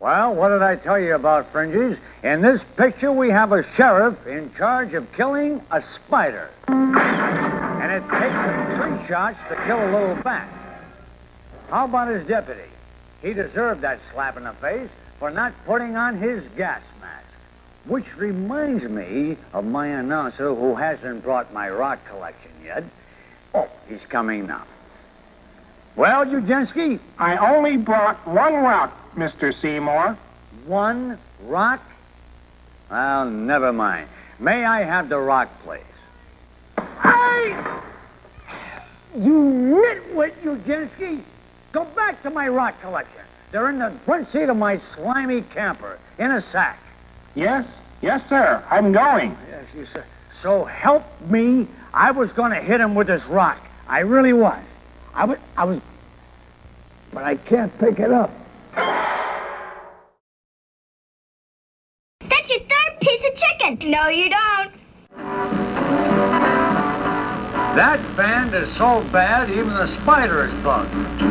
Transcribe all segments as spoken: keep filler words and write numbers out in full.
Well, what did I tell you about Fringies? In this picture, we have a sheriff in charge of killing a spider. And it takes him three shots to kill a little bat. How about his deputy? He deserved that slap in the face for not putting on his gas mask. Which reminds me of my announcer who hasn't brought my rock collection yet. Oh, he's coming now. Well, Ujensky? I only brought one rock, Mister Seymour. One rock? Well, never mind. May I have the rock, please? I... You nitwit, Ujensky! Go back to my rock collection. They're in the front seat of my slimy camper, in a sack. Yes, yes, sir. I'm going. Yes, you sir. So help me, I was going to hit him with this rock. I really was. I was, I was, but I can't pick it up. That's your third piece of chicken. No, you don't. That band is so bad, even the spider is bugged.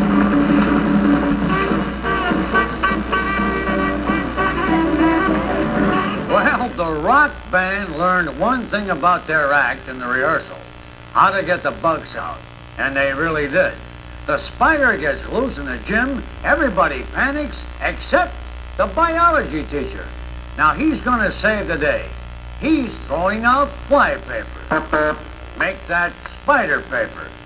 Well, the rock band learned one thing about their act in the rehearsal. How to get the bugs out. And they really did. The spider gets loose in the gym, everybody panics, except the biology teacher. Now he's going to save the day. He's throwing out fly paper. Make that spider paper.